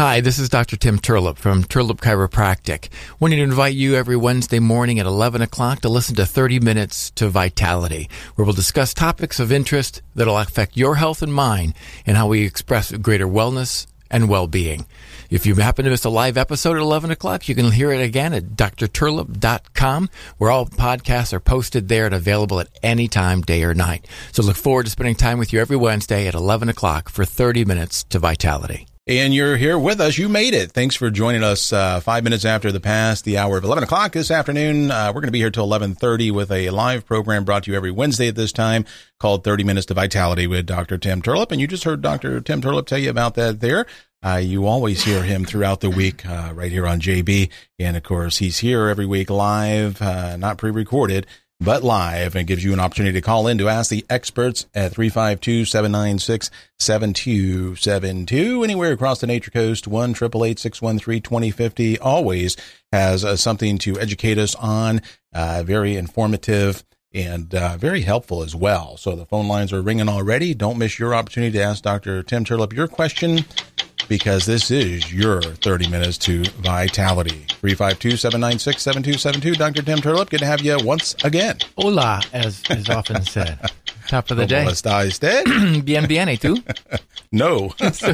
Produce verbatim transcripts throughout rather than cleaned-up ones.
Hi, this is Doctor Tim Turlip from Turlip Chiropractic. Wanting to invite you every Wednesday morning at eleven o'clock to listen to thirty minutes to Vitality, where we'll discuss topics of interest that will affect your health and mind and how we express greater wellness and well-being. If you happen to miss a live episode at eleven o'clock, you can hear it again at d r turlip dot com, where all podcasts are posted there and available at any time, day or night. So look forward to spending time with you every Wednesday at eleven o'clock for thirty minutes to Vitality. And you're here with us. You made it. Thanks for joining us uh, five minutes after the past the hour of eleven o'clock this afternoon. Uh, we're going to be here till eleven thirty with a live program brought to you every Wednesday at this time called thirty minutes to Vitality with Doctor Tim Turlip. And you just heard Doctor Tim Turlip tell you about that there. Uh, you always hear him throughout the week uh, right here on J B. And, of course, he's here every week live, uh, not pre-recorded, but live, and gives you an opportunity to call in to ask the experts at three five two, seven nine six, seven two seven two. Anywhere across the Nature Coast, one eight eight eight, six one three, two zero five zero. Always has uh, something to educate us on, uh, very informative and uh, very helpful as well. So the phone lines are ringing already. Don't miss your opportunity to ask Doctor Tim Turlip your question, because this is your thirty minutes to Vitality. three five two, seven nine six, seven two seven two. Doctor Tim Turlip, good to have you once again. Hola, as is often said. Top of the day. ¿Cómo está usted? Bien, bien, ¿y tú? No. So,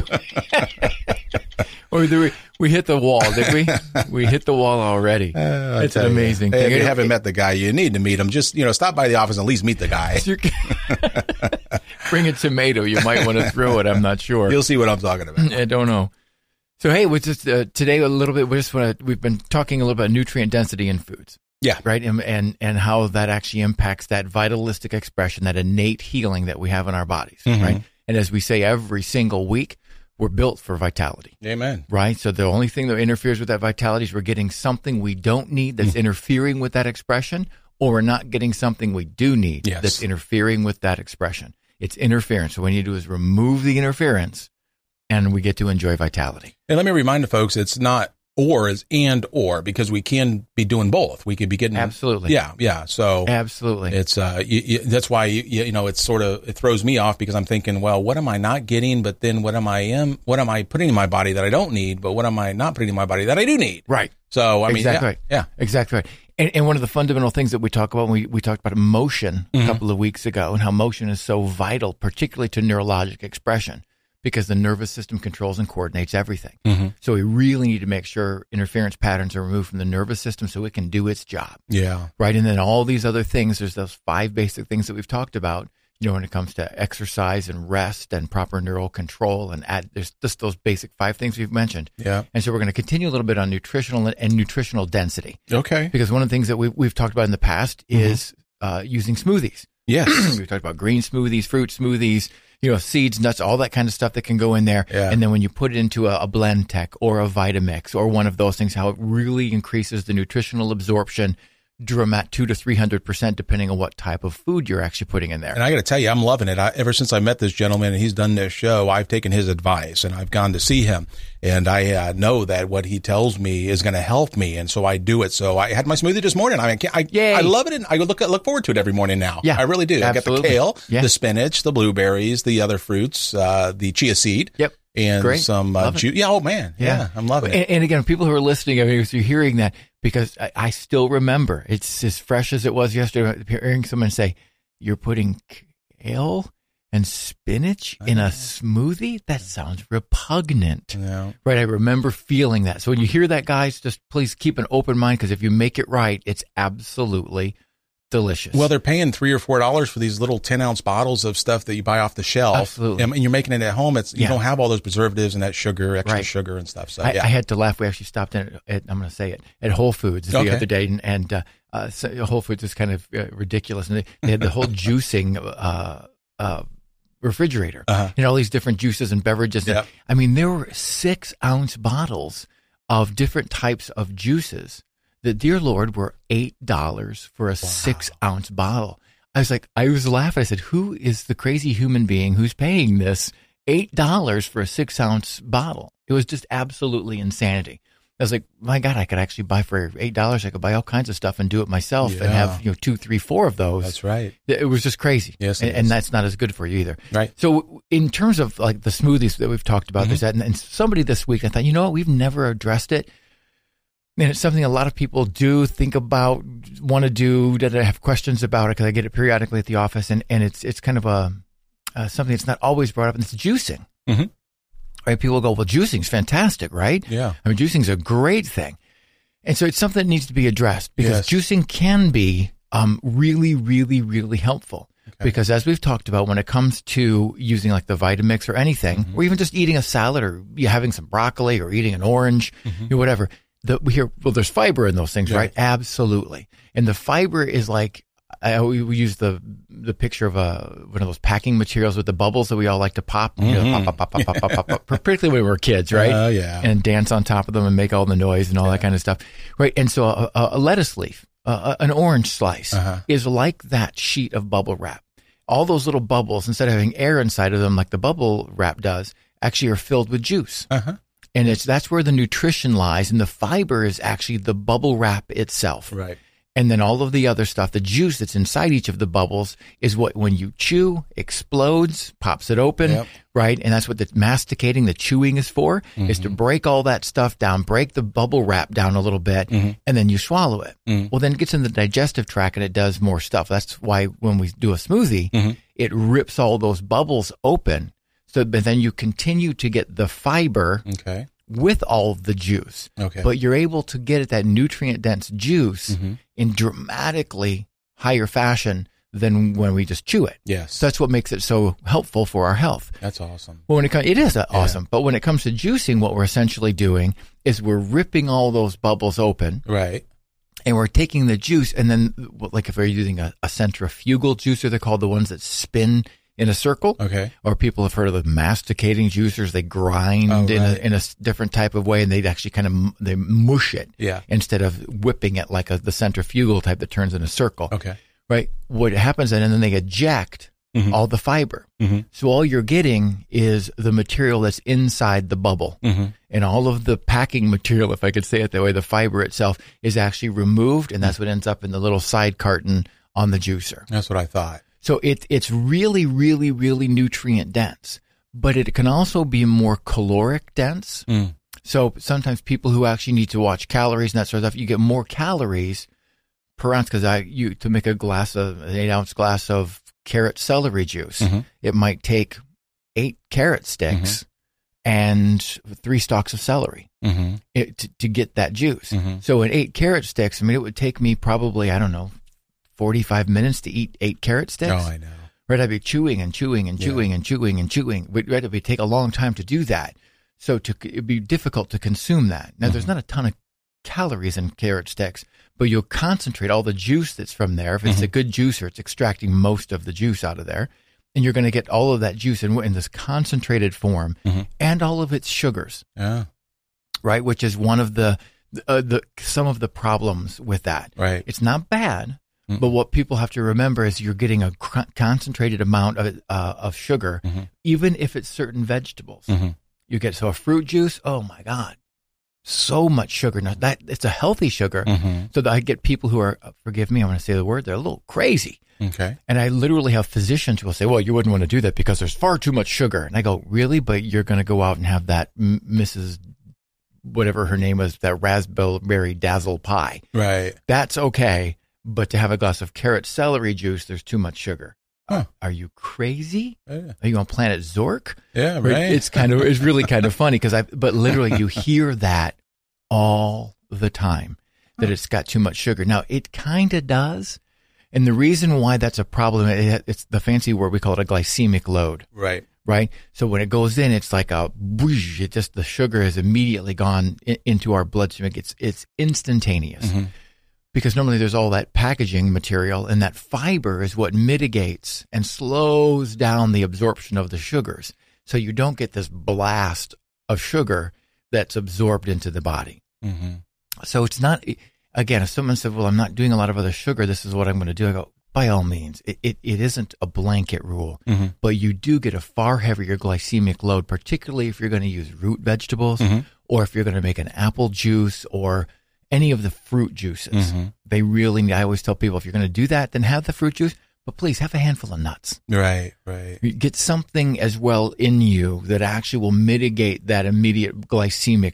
or we, we hit the wall, did we? We hit the wall already. Uh, it's an amazing you, thing. If you haven't met the guy, you need to meet him. Just, you know, stop by the office and at least meet the guy. Bring a tomato. You might want to throw it. I'm not sure. You'll see what I'm talking about. I don't know. So, hey, we just uh, today a little bit. We just want to. We've been talking a little about nutrient density in foods. Yeah. Right. And, and and how that actually impacts that vitalistic expression, that innate healing that we have in our bodies. Mm-hmm. Right. And as we say every single week, we're built for vitality. Amen. Right. So the only thing that interferes with that vitality is we're getting something we don't need that's mm-hmm. interfering with that expression, or we're not getting something we do need yes. that's interfering with that expression. It's interference. So what we need to do is remove the interference, and we get to enjoy vitality. And let me remind the folks, it's not or, is and or, because we can be doing both. We could be getting absolutely, yeah, yeah. So absolutely, it's uh, you, you, that's why you, you know it's sort of it throws me off, because I'm thinking, well, what am I not getting? But then what am I am what am I putting in my body that I don't need? But what am I not putting in my body that I do need? Right. So I mean, exactly yeah, right. yeah, exactly right. And, and one of the fundamental things that we talk about, we we talked about emotion a mm-hmm. couple of weeks ago, and how motion is so vital, particularly to neurologic expression, because the nervous system controls and coordinates everything. Mm-hmm. So we really need to make sure interference patterns are removed from the nervous system so it can do its job. Yeah. Right. And then all these other things, there's those five basic things that we've talked about, you know, when it comes to exercise and rest and proper neural control, and add, there's just those basic five things we've mentioned. Yeah. And so we're going to continue a little bit on nutritional and nutritional density. Okay. Because one of the things that we've, we've talked about in the past mm-hmm. is uh, using smoothies. Yes. We've talked about green smoothies, fruit smoothies, you know, seeds, nuts, all that kind of stuff that can go in there. Yeah. And then when you put it into a, a blend tech or a Vitamix or one of those things, how it really increases the nutritional absorption dramatic two to three hundred percent, depending on what type of food you're actually putting in there. And I got to tell you, I'm loving it. I, ever since I met this gentleman and he's done this show, I've taken his advice and I've gone to see him, and I uh, know that what he tells me is going to help me, and so I do it. So I had my smoothie this morning. I mean, I, Yay. I love it, and I look look forward to it every morning now. Yeah, I really do. absolutely. I got the kale, yeah. the spinach, the blueberries, the other fruits, uh, the chia seed. Yep. And Great. some uh, juice. Yeah, oh man. Yeah. yeah, I'm loving it. And, and again, people who are listening, I mean, if you're hearing that, because I, I still remember, it's as fresh as it was yesterday, hearing someone say, you're putting kale and spinach in a smoothie? That sounds repugnant. Yeah. Right? I remember feeling that. So when you hear that, guys, just please keep an open mind, because if you make it right, it's absolutely delicious. Well, they're paying three or four dollars for these little ten ounce bottles of stuff that you buy off the shelf. Absolutely. And you're making it at home. It's you yeah. don't have all those preservatives and that sugar, extra right. sugar and stuff. So I, yeah. I had to laugh. We actually stopped in at, at I'm going to say it, at Whole Foods the okay. other day, and, and uh, uh, so Whole Foods is kind of uh, ridiculous, and they, they had the whole juicing uh, uh, refrigerator, uh-huh. and all these different juices and beverages. Yep. I mean, there were six ounce bottles of different types of juices. The dear Lord were eight dollars for a wow. six ounce bottle. I was like, I was laughing. I said, who is the crazy human being who's paying this eight dollars for a six ounce bottle? It was just absolutely insanity. I was like, my God, I could actually buy for eight dollars. I could buy all kinds of stuff and do it myself Yeah. and have, you know, two, three, four of those. That's right. It was just crazy. Yes, and, it and is. that's not as good for you either. Right. So in terms of like the smoothies that we've talked about, Mhm. there's that, and, and somebody this week, I thought, you know what, we've never addressed it. And it's something a lot of people do think about, want to do, that I have questions about it because I get it periodically at the office, and, and it's it's kind of a uh, something that's not always brought up, and it's juicing. Mhm. Right? People go, well, juicing's fantastic, right? Yeah. I mean, juicing's a great thing. And so it's something that needs to be addressed because Yes. juicing can be um, really, really, really helpful. Okay. Because as we've talked about, when it comes to using like the Vitamix or anything, Mhm. or even just eating a salad or you having some broccoli or eating an orange, Mhm. you know, whatever, the, we hear, well, there's fiber in those things, Yeah. right? Absolutely. And the fiber is like, I, we, we use the the picture of a, one of those packing materials with the bubbles that we all like to pop, you know, Mhm. pop, pop, pop, pop, pop, pop, pop, particularly when we were kids, right? Oh, yeah. And dance on top of them and make all the noise and all that kind of stuff, right? And so a, a, a lettuce leaf, uh, an orange slice Uh-huh. is like that sheet of bubble wrap. All those little bubbles, instead of having air inside of them like the bubble wrap does, actually are filled with juice. Uh-huh. And it's that's where the nutrition lies, and the fiber is actually the bubble wrap itself. Right. And then all of the other stuff, the juice that's inside each of the bubbles is what, when you chew, explodes, pops it open, Yep. right? And that's what the masticating, the chewing is for, is Mm-hmm. to break all that stuff down, break the bubble wrap down a little bit, Mhm. and then you swallow it. Mhm. Well, then it gets in the digestive tract and it does more stuff. That's why when we do a smoothie, Mhm. it rips all those bubbles open. So, but then you continue to get the fiber Okay. with all of the juice. Okay. But you're able to get at that nutrient dense juice Mhm. in dramatically higher fashion than when we just chew it. Yes. So that's what makes it so helpful for our health. That's awesome. Well, when it comes, it is uh, awesome. But when it comes to juicing, what we're essentially doing is we're ripping all those bubbles open Right. and we're taking the juice. And then, like if we're using a, a centrifugal juicer, they're called the ones that spin in a circle. Okay. Or people have heard of the masticating juicers. They grind Oh, in, right. a, in a s- different type of way, and they actually kind of m- they mush it Yeah. instead of whipping it like a, the centrifugal type that turns in a circle. Okay. Right? What happens then, and then they eject Mhm. all the fiber. Mhm. So all you're getting is the material that's inside the bubble. Mhm. And all of the packing material, if I could say it that way, the fiber itself is actually removed, and that's what ends up in the little side carton on the juicer. That's what I thought. So it, it's really, really, really nutrient dense, but it can also be more caloric dense. Mm. So sometimes people who actually need to watch calories and that sort of stuff, you get more calories per ounce because I you to make a glass of an eight ounce glass of carrot celery juice, Mhm. it might take eight carrot sticks and three stalks of celery Mm-hmm. it, to, to get that juice. Mhm. So in eight carrot sticks, I mean, it would take me probably, I don't know, forty-five minutes to eat eight carrot sticks. Oh, I know. Right, I'd be chewing and chewing and Yeah. chewing and chewing and chewing. But right, it would take a long time to do that. So to it'd be difficult to consume that. Now, there's Mhm. not a ton of calories in carrot sticks, but you'll concentrate all the juice that's from there. If it's a Mhm. good juicer, it's extracting most of the juice out of there, and you're going to get all of that juice in, in this concentrated form, Mhm. and all of its sugars, Yeah. right? Which is one of the uh, the some of the problems with that. Right. It's not bad. Mm. But what people have to remember is you're getting a cr- concentrated amount of uh, of sugar, Mhm. even if it's certain vegetables. Mhm. You get so a fruit juice. Oh my God, so much sugar. Now that it's a healthy sugar. Mhm. So that I get people who are, forgive me, I'm going to say the word, they're a little crazy. Okay. And I literally have physicians who will say, well, you wouldn't want to do that because there's far too much sugar. And I go, really? But you're going to go out and have that M- Missus whatever her name was, that raspberry dazzle pie. Right. That's okay. But to have a glass of carrot celery juice, there's too much sugar. Huh. Are you crazy? Yeah. Are you on planet Zork? Yeah. Right. It's kind of, it's really kind of funny because I, but literally you hear that all the time that it's got too much sugar. Now it kind of does. And the reason why that's a problem, it, it's the fancy word, we call it a glycemic load, right. right? So when it goes in, it's like a whoosh, it just, the sugar has immediately gone in, into our bloodstream. It's, it's instantaneous. Mhm. Because normally there's all that packaging material, and that fiber is what mitigates and slows down the absorption of the sugars. So you don't get this blast of sugar that's absorbed into the body. Mm-hmm. So it's not, again, if someone said, well, I'm not doing a lot of other sugar, this is what I'm going to do. I go, by all means, it, it, it isn't a blanket rule, Mm-hmm. but you do get a far heavier glycemic load, particularly if you're going to use root vegetables Mhm. or if you're going to make an apple juice or any of the fruit juices, mm-hmm. they really need, I always tell people, if you're going to do that, then have the fruit juice, but please have a handful of nuts. Right, right. Get something as well in you that actually will mitigate that immediate glycemic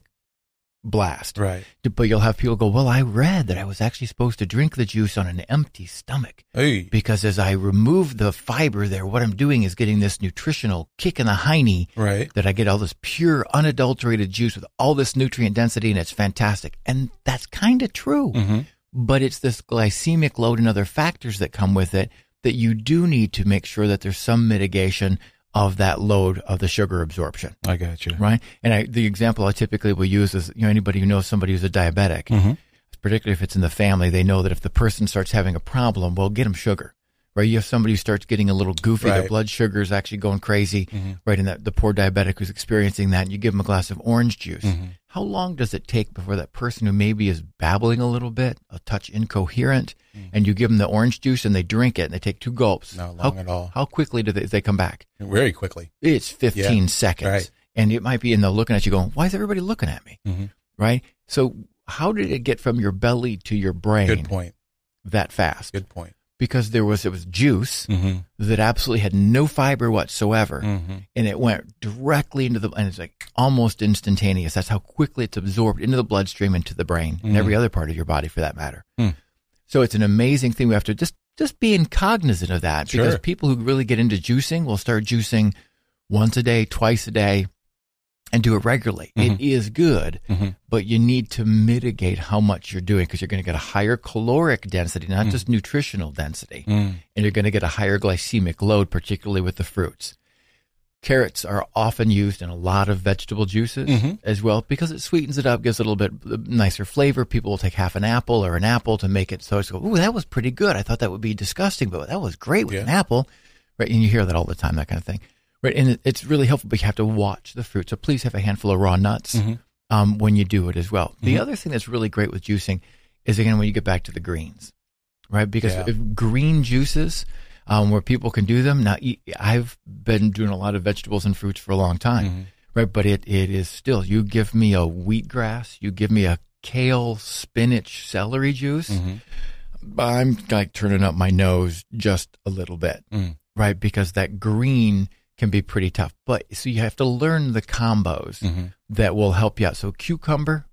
blast. Right. But you'll have people go, well, I read that I was actually supposed to drink the juice on an empty stomach. Hey. Because as I remove the fiber there, what I'm doing is getting this nutritional kick in the hiney. Right. That I get all this pure, unadulterated juice with all this nutrient density, and it's fantastic. And that's kind of true. Mm-hmm. But it's this glycemic load and other factors that come with it that you do need to make sure that there's some mitigation of that load of the sugar absorption. I got you. Right. And I, the example I typically will use is, you know, anybody who knows somebody who's a diabetic, mm-hmm. particularly if it's in the family, they know that if the person starts having a problem, well, get them sugar. Right. You have somebody who starts getting a little goofy, right. their blood sugar is actually going crazy. Mm-hmm. Right. And that the poor diabetic who's experiencing that, and you give them a glass of orange juice. Mm-hmm. How long does it take before that person who maybe is babbling a little bit, a touch incoherent, mm-hmm. and you give them the orange juice and they drink it and they take two gulps? Not long how, at all. How quickly do they, they come back? Very quickly. It's fifteen yeah. seconds. Right. And it might be in the looking at you going, why is everybody looking at me? Mm-hmm. Right? So how did it get from your belly to your brain Good point. that fast? Good point. Because there was, it was juice mm-hmm. that absolutely had no fiber whatsoever. Mm-hmm. And it went directly into the, and it's like almost instantaneous. That's how quickly it's absorbed into the bloodstream, into the brain, mm-hmm. and every other part of your body for that matter. Mm. So it's an amazing thing. We have to just, just being cognizant of that, because Sure. people who really get into juicing will start juicing once a day, twice a day, and do it regularly. Mm-hmm. It is good, mm-hmm. but you need to mitigate how much you're doing, because you're going to get a higher caloric density, not mm. just nutritional density, mm. and you're going to get a higher glycemic load, particularly with the fruits. Carrots are often used in a lot of vegetable juices mm-hmm. as well, because it sweetens it up, gives it a little bit nicer flavor. People will take half an apple or an apple to make it so it's go, ooh, that was pretty good. I thought that would be disgusting, but that was great with yeah. an apple. Right? And you hear that all the time, that kind of thing. Right? And it's really helpful, but you have to watch the fruit. So please have a handful of raw nuts mm-hmm. um, when you do it as well. Mm-hmm. The other thing that's really great with juicing is, again, when you get back to the greens, right? Because yeah. if green juices, um, where people can do them. Now, I've been doing a lot of vegetables and fruits for a long time, mm-hmm. right? But it, it is still, you give me a wheatgrass, you give me a kale, spinach, celery juice, mm-hmm. I'm like turning up my nose just a little bit, mm. right? Because that green can be pretty tough. But so you have to learn the combos mm-hmm. that will help you out. So cucumber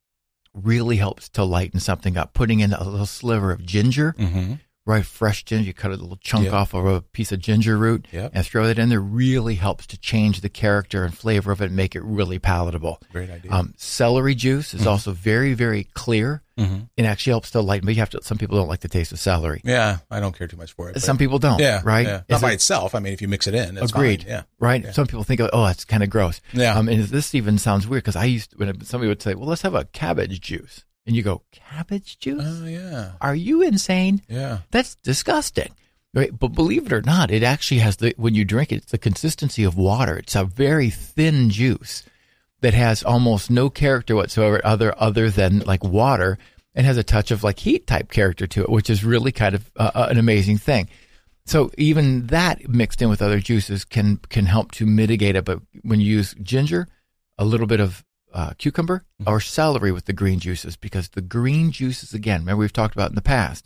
really helps to lighten something up. Putting in a little sliver of ginger, mm-hmm. right? Fresh ginger, you cut a little chunk Yep. off of a piece of ginger root Yep. and throw it in there, really helps to change the character and flavor of it and make it really palatable. Great idea. Um, celery juice is Mhm. also very, very clear. mm-hmm. It actually helps to lighten, but you have to, some people don't like the taste of celery. Yeah, I don't care too much for it. but- Some people don't, yeah, right? yeah. Is Not by it- itself. I mean, if you mix it in, it's Agreed. fine. Yeah. Right? Yeah. Some people think, oh, it's kind of gross. Yeah. Um, and this even sounds weird, because I used to, when somebody would say, well, let's have a cabbage juice. And you go, cabbage juice? Oh, yeah. Are you insane? Yeah. That's disgusting. Right? But believe it or not, it actually has the, when you drink it, it's the consistency of water. It's a very thin juice that has almost no character whatsoever other, other than like water, and has a touch of like heat type character to it, which is really kind of uh, an amazing thing. So even that mixed in with other juices can, can help to mitigate it. But when you use ginger, a little bit of uh, cucumber or celery with the green juices, because the green juices, again, remember we've talked about in the past,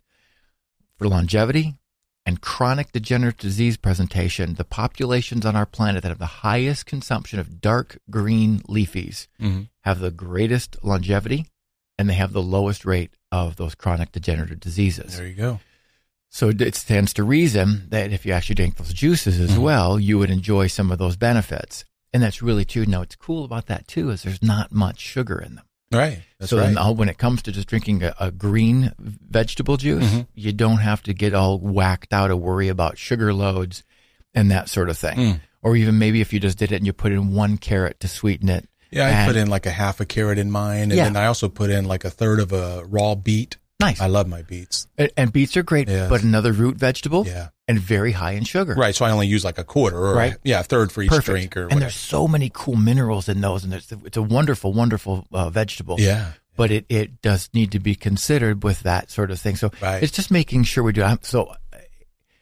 for longevity and chronic degenerative disease presentation, the populations on our planet that have the highest consumption of dark green leafies Mm-hmm. have the greatest longevity, and they have the lowest rate of those chronic degenerative diseases. There you go. So it stands to reason that if you actually drink those juices as Mhm. well, you would enjoy some of those benefits. And that's really true. Now, what's cool about that, too, is there's not much sugar in them. Right. That's so right. then, uh, when it comes to just drinking a, a green vegetable juice, Mhm. you don't have to get all whacked out or worry about sugar loads and that sort of thing. Mm. Or even maybe if you just did it and you put in one carrot to sweeten it. Yeah, I and- put in like a half a carrot in mine, and Yeah. then I also put in like a third of a raw beet. Nice. I love my beets. And, and beets are great, Yes. but another root vegetable Yeah. and very high in sugar. Right. So I only use like a quarter or Right. a, yeah, a third for each Perfect. drink or and whatever. there's so many cool minerals in those, and there's, it's a wonderful, wonderful uh, vegetable. Yeah. But it, it does need to be considered with that sort of thing. So Right. it's just making sure we do. I'm- So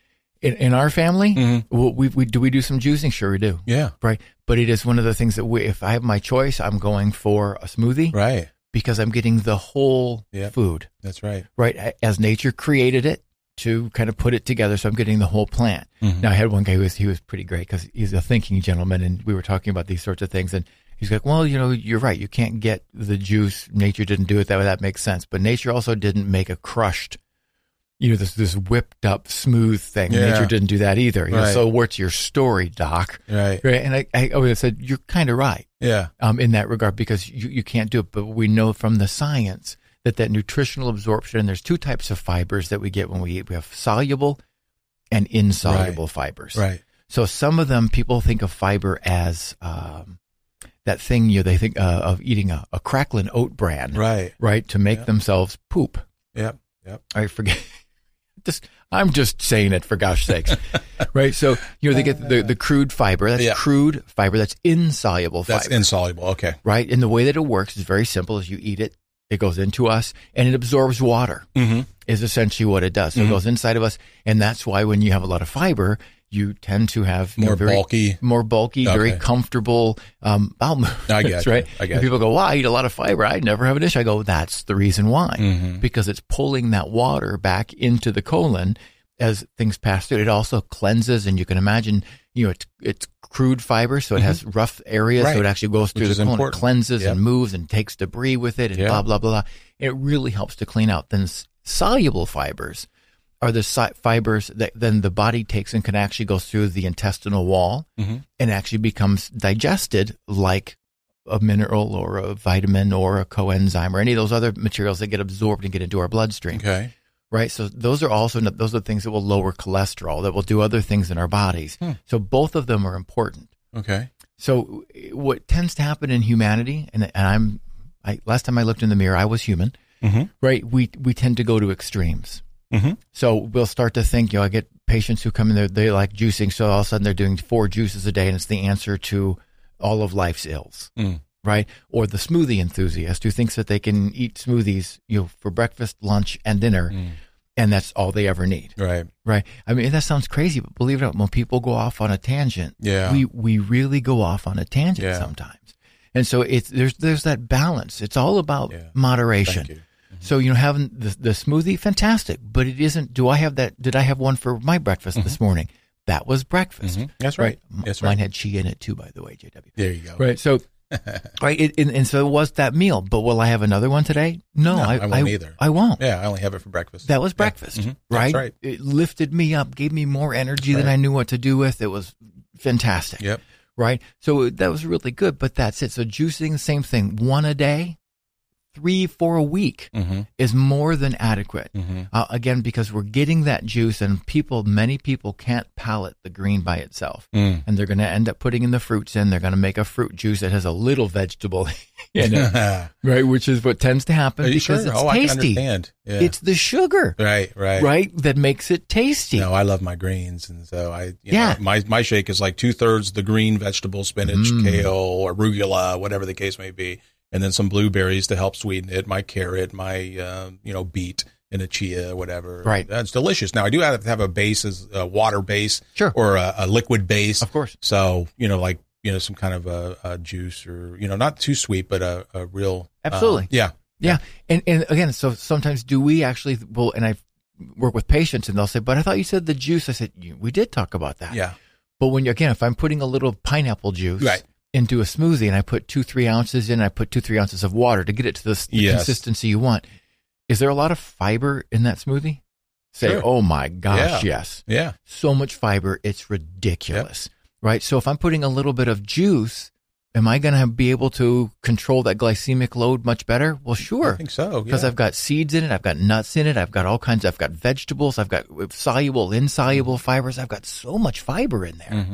In, in our family, Mm-hmm. well, we, we do we do some juicing? Sure, we do. Yeah. Right. But it is one of the things that we, if I have my choice, I'm going for a smoothie. Right. Because I'm getting the whole Yep. food. That's right. Right. As nature created it to kind of put it together. So I'm getting the whole plant. Mm-hmm. Now I had one guy who was, he was pretty great because he's a thinking gentleman, and we were talking about these sorts of things, and he's like, well, you know, you're right. You can't get the juice. Nature didn't do it that way. That makes sense. But nature also didn't make a crushed, you know, this this whipped up smooth thing. Yeah. Nature didn't do that either. You know, Right. so what's your story, Doc? Right. Right. And I, I always said, you're kind of right Yeah. um, in that regard, because you, you can't do it. But we know from the science that that nutritional absorption, and there's two types of fibers that we get when we eat. We have soluble and insoluble Right. fibers. Right. So some of them, people think of fiber as um, that thing, you know, they think uh, of eating a, a crackling oat bran, Right. right, to make Yep. themselves poop. Yep. Yep. I forget. Just, I'm just saying it for gosh sakes, right? So you know they get the, the crude fiber. That's Yeah. crude fiber. That's insoluble That's fiber, insoluble. Okay. right? And the way that it works is very simple. As you eat it, it goes into us and it absorbs water. Mm-hmm. Is essentially what it does. So Mhm. it goes inside of us, and that's why when you have a lot of fiber, you tend to have you More know, very, bulky. more bulky, very Okay. comfortable um, bowel movements. I get you. right? I get and you. people go, "Well, I eat a lot of fiber. I never have an issue." I go, "That's the reason why, Mhm. because it's pulling that water back into the colon as things pass through. It also cleanses, and you can imagine, you know, it's, it's crude fiber, so it has rough areas, Right. so it actually goes through Which the is colon, important. it cleanses Yep. and moves and takes debris with it, and Yeah. blah blah blah blah. It really helps to clean out. Then s- soluble fibers are the si- fibers that then the body takes and can actually go through the intestinal wall Mhm. and actually becomes digested like a mineral or a vitamin or a coenzyme or any of those other materials that get absorbed and get into our bloodstream. Okay. Right. So those are also, those are things that will lower cholesterol, that will do other things in our bodies. Hmm. So both of them are important. Okay. So what tends to happen in humanity, and, and I'm, I, last time I looked in the mirror, I was human, Mm-hmm. right? We, we tend to go to extremes. Mm-hmm. So we'll start to think, you know, I get patients who come in there, they like juicing. So all of a sudden they're doing four juices a day, and it's the answer to all of life's ills. Mm. Right. Or the smoothie enthusiast who thinks that they can eat smoothies, you know, for breakfast, lunch, and dinner. Mm. And that's all they ever need. Right. Right. I mean, that sounds crazy, but believe it or not, when people go off on a tangent, Yeah. we, we really go off on a tangent Yeah. sometimes. And so it's, there's, there's that balance. It's all about Yeah. moderation. Thank you. So, you know, having the, the smoothie, fantastic, but it isn't, do I have that? Did I have one for my breakfast this morning? That was breakfast. Mhm. That's right. M- That's Mine right. had chia in it too, by the way, J W. There you go. Right. So, right. It, and, and so it was that meal, but will I have another one today? No, No, I, I won't either. I won't. Yeah, I only have it for breakfast. That was Yeah. breakfast, Mhm. right? That's right. It lifted me up, gave me more energy That's than right. I knew what to do with. It was fantastic, Yep. right? So that was really good, but that's it. So juicing, same thing. One a day, three, four a week Mm-hmm. is more than adequate. Mm-hmm. Uh, again, because we're getting that juice, and people, many people can't palate the green by itself. Mm. And they're going to end up putting in the fruits in. They're going to make a fruit juice that has a little vegetable in it, right? Which is what tends to happen Are you because sure? it's Oh, I can tasty. understand. Yeah. It's the sugar, right, right, right, that makes it tasty. No, I love my greens, and so I, you Yeah. know, my my shake is like two thirds the green vegetables, spinach, Mm. kale, arugula, whatever the case may be, and then some blueberries to help sweeten it. My carrot, my uh, you know beet, and a chia, whatever. Right. That's delicious. Now I do have to have a base, as a water base, Sure. or a, a liquid base, Of course. So you know, like you know, some kind of a, a juice, or you know, not too sweet, but a, a real Absolutely. uh, yeah. Yeah. And, and again, so sometimes do we actually, well, and I work with patients and they'll say, but I thought you said the juice. I said, we did talk about that. Yeah. But when you, again, if I'm putting a little pineapple juice Right. into a smoothie and I put two, three ounces in, I put two, three ounces of water to get it to the, the Yes. consistency you want. Is there a lot of fiber in that smoothie? Say, Sure. oh my gosh, Yeah. yes. Yeah. So much fiber, it's ridiculous, right? So if I'm putting a little bit of juice, am I going to be able to control that glycemic load much better? Well, I sure, think so. because yeah. I've got seeds in it, I've got nuts in it, I've got all kinds, I've got vegetables, I've got soluble, insoluble fibers, I've got so much fiber in there Mhm.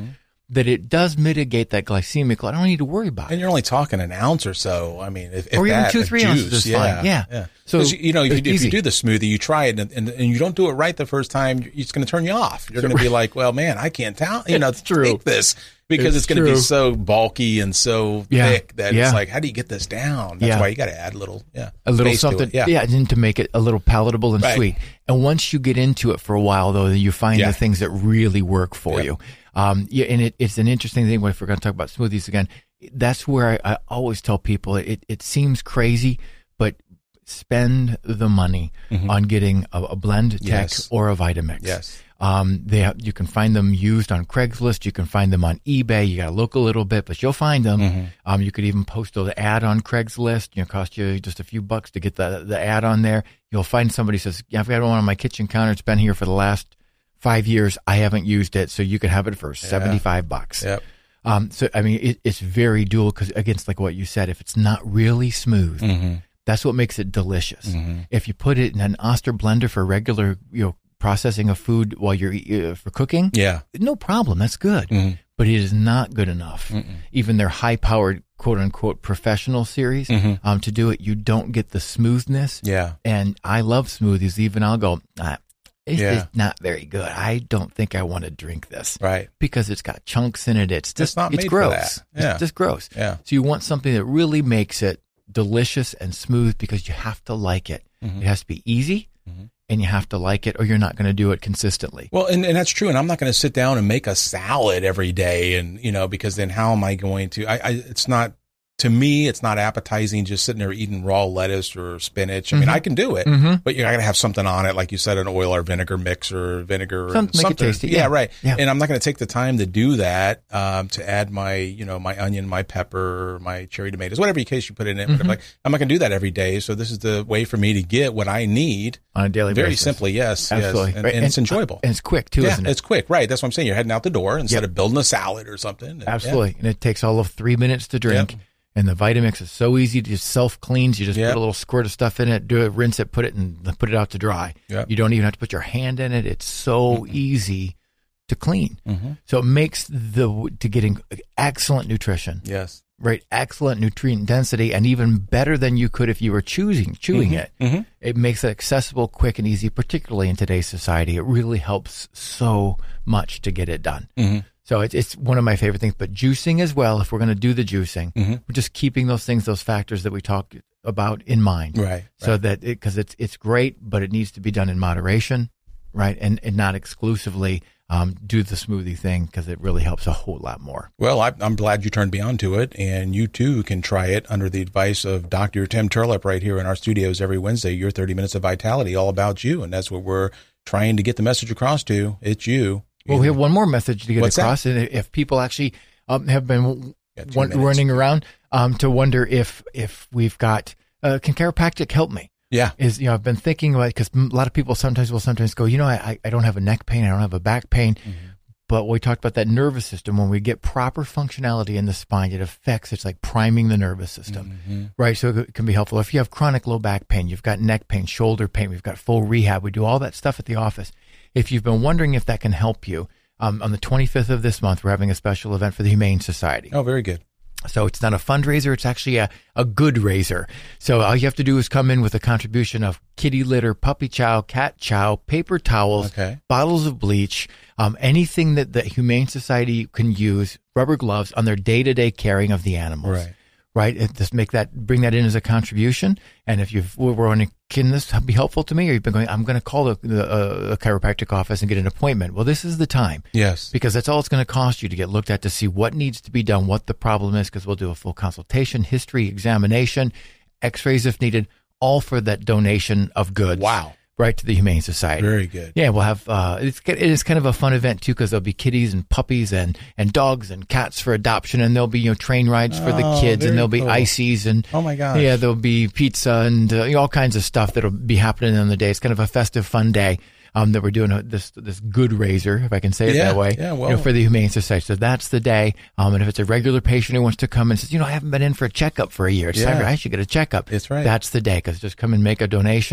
that it does mitigate that glycemic load. I don't need to worry about and it. you're only talking an ounce or so. I mean, if, if or even that, two, three juice, ounces is yeah, fine. Yeah. yeah. So, you, you know, if you, if you easy. do the smoothie, you try it and, and, and you don't do it right the first time, it's going to turn you off. You're going to be like, well, man, I can't tell, you know, It's true. take this because it's, It's going to be true. so bulky and so Yeah. thick that Yeah. it's like, how do you get this down? That's Yeah. why you got to add a little, yeah, a little space to something, it. Yeah. yeah, and to make it a little palatable and Right. sweet. And once you get into it for a while, though, you find Yeah. the things that really work for Yeah. you. Um, yeah, and it, it's an interesting thing. If we're going to talk about smoothies again, that's where I, I always tell people it, it seems crazy, but spend the money Mhm. on getting a, a blend tech Yes. or a Vitamix. Yes. Um, they have, you can find them used on Craigslist. You can find them on eBay. You got to look a little bit, but you'll find them. Mhm. Um, you could even post an ad on Craigslist. You know, cost you just a few bucks to get the the ad on there. You'll find somebody says, "Yeah, I've got one on my kitchen counter. It's been here for the last five years. I haven't used it, so you could have it for seventy five bucks." Yep. Um, so I mean, it, it's very dual because against like what you said, if it's not really smooth, Mm-hmm. that's what makes it delicious. Mm-hmm. If you put it in an Oster blender for regular, you know, processing of food while you're uh, for cooking, Yeah. no problem. That's good. Mhm. But it is not good enough. Mm-mm. Even their high powered quote unquote professional series, Mhm. um, to do it, you don't get the smoothness. Yeah. And I love smoothies. Even I'll go, ah, it's Yeah. just not very good. I don't think I want to drink this Right. because it's got chunks in it. It's just, It's not it's made for gross. that. Yeah. It's just gross. Yeah. So you want something that really makes it delicious and smooth because you have to like it. Mhm. It has to be easy Mhm. and you have to like it or you're not going to do it consistently. Well, and, and that's true. And I'm not going to sit down and make a salad every day. And, you know, because then how am I going to, I, I it's not, to me, it's not appetizing just sitting there eating raw lettuce or spinach. I mean, Mhm. I can do it, Mm-hmm. but you got to have something on it. Like you said, an oil or vinegar mix or vinegar or Something to make it something. tasty, Yeah, yeah. right. Yeah. And I'm not going to take the time to do that, um, to add my, you know, my onion, my pepper, my cherry tomatoes, whatever case you put in it. Mhm. Whatever. Like, I'm not going to do that every day. So this is the way for me to get what I need. On a daily Very basis. simply. Yes. Absolutely. Yes. And, Right. and it's enjoyable. And it's quick too, Yeah, isn't it? it's quick, right? That's what I'm saying. You're heading out the door instead Yep. of building a salad or something. And, Absolutely. And it takes all of three minutes to drink. Yep. And the Vitamix is so easy to just self cleans. You just Yep. put a little squirt of stuff in it, do it, rinse it, put it and put it out to dry. Yep. You don't even have to put your hand in it. It's so easy to clean. Yeah. Mm-hmm. So it makes the to getting excellent nutrition, Yes. right? Excellent nutrient density, and even better than you could if you were choosing chewing it. Mm-hmm. It makes it accessible, quick, and easy, particularly in today's society. It really helps so much to get it done. Mm-hmm. So it's it's one of my favorite things. But juicing as well, if we're going to do the juicing, Mm-hmm. we're just keeping those things, those factors that we talked about in mind. Right. So right. that because it's it's great, but it needs to be done in moderation, right? And and not exclusively um, do the smoothie thing because it really helps a whole lot more. Well, I, I'm glad you turned me on to it, and you too can try it under the advice of Doctor Tim Turlip right here in our studios every Wednesday. Your thirty minutes of vitality, all about you, and that's what we're trying to get the message across to. It's you. Well, we have one more message to get What's across, and if people actually um, have been Got two one, minutes. running around um, to wonder if if we've got uh, can chiropractic help me? Yeah. Is you know I've been thinking about because a lot of people sometimes will sometimes go, you know, I I don't have a neck pain, I don't have a back pain. Mm-hmm. But we talked about that nervous system. When we get proper functionality in the spine, it affects, it's like priming the nervous system, Mm-hmm. right? So it can be helpful. If you have chronic low back pain, you've got neck pain, shoulder pain, we've got full rehab. We do all that stuff at the office. If you've been wondering if that can help you, um, on the twenty-fifth of this month, we're having a special event for the Humane Society. Oh, very good. So it's not a fundraiser. It's actually a, a good raiser. So all you have to do is come in with a contribution of kitty litter, puppy chow, cat chow, paper towels, Okay. bottles of bleach, um, anything that the Humane Society can use, rubber gloves on their day-to-day caring of the animals. Right. Right. And just make that, bring that in as a contribution. And if you've, we're wondering, can this be helpful to me? Or you've been going, I'm going to call the, the uh, a chiropractic office and get an appointment. Well, this is the time. Yes. Because that's all it's going to cost you to get looked at to see what needs to be done, what the problem is, because we'll do a full consultation, history, examination, x-rays if needed, all for that donation of goods. Wow. Right to the Humane Society. Very good. Yeah, we'll have, uh, it's, it is kind of a fun event too, because there'll be kitties and puppies and, and dogs and cats for adoption, and there'll be, you know, train rides for the Oh, kids, very and there'll be cool. ices and, Oh my gosh. yeah, there'll be pizza and uh, you know, all kinds of stuff that'll be happening on the day. It's kind of a festive, fun day. Um, that we're doing a, this this good raiser, if I can say it Yeah, that way, yeah, you well- know, for the Humane Society. So that's the day. Um, and if it's a regular patient who wants to come and says, you know, I haven't been in for a checkup for a year, it's Yeah. time for, I should get a checkup. That's right. That's the day, because just come and make a donation.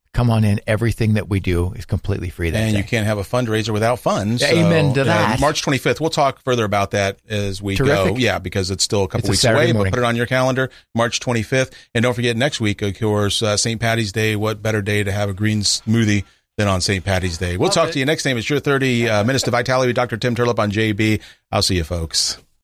Come on in. Everything that we do is completely free that And day. you can't have a fundraiser without funds. So, Amen to that. Uh, March twenty-fifth. We'll talk further about that as we Terrific. go. Yeah, because it's still a couple It's a weeks Saturday away, morning. but put it on your calendar, March twenty-fifth. And don't forget, next week, of course, uh, Saint Patty's Day. What better day to have a green smoothie than on Saint Patty's Day? We'll Love talk it. to you next time. It's your thirty uh, Minutes to Vitality with Doctor Tim Turlip on J B. I'll see you, folks.